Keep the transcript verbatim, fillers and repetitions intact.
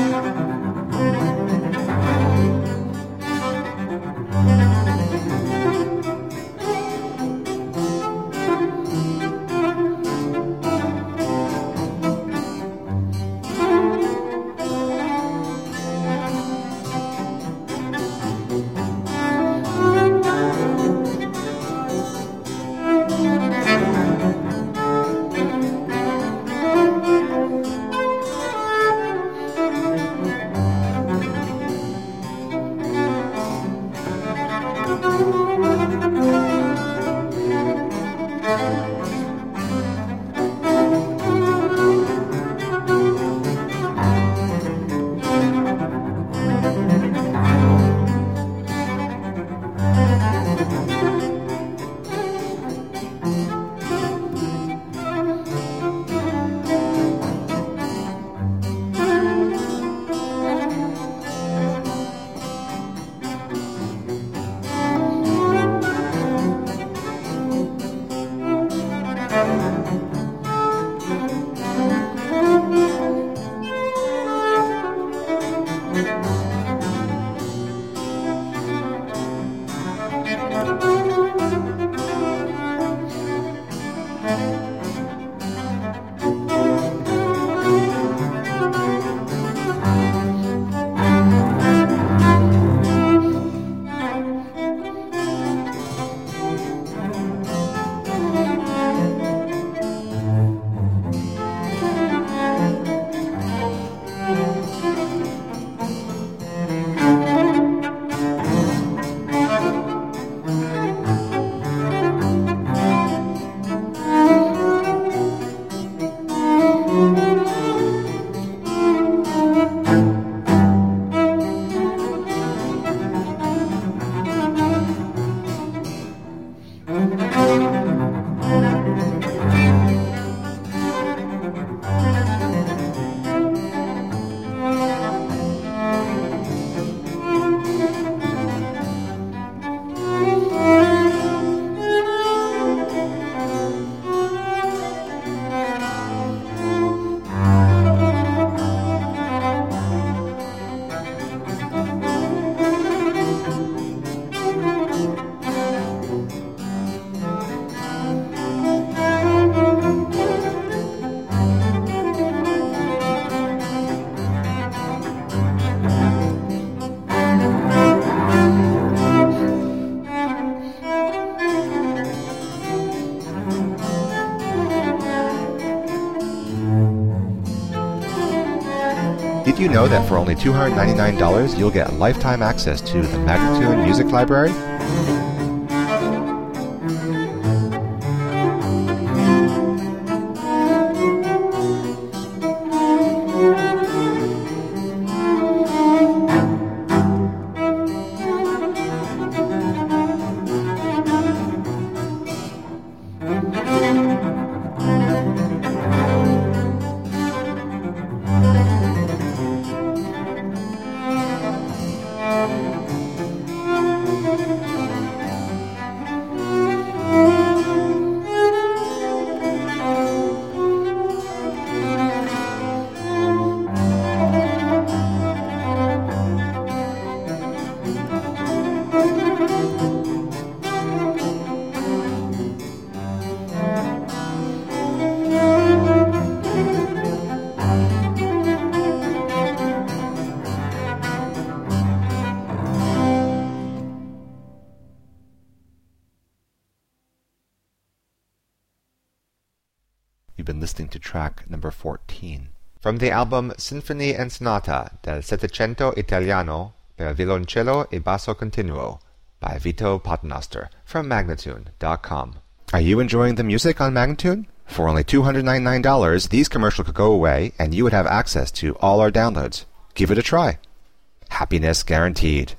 Did you know that for only two hundred ninety-nine dollars you'll get lifetime access to the Magnatune Music Library? You've been listening to track number fourteen. From the album Sinfonie and Sonata del Settecento Italiano per violoncello e basso continuo by Vito Paternoster from Magnatune dot com. Are you enjoying the music on Magnatune? For only two hundred ninety-nine dollars, these commercials could go away and you would have access to all our downloads. Give it a try. Happiness guaranteed.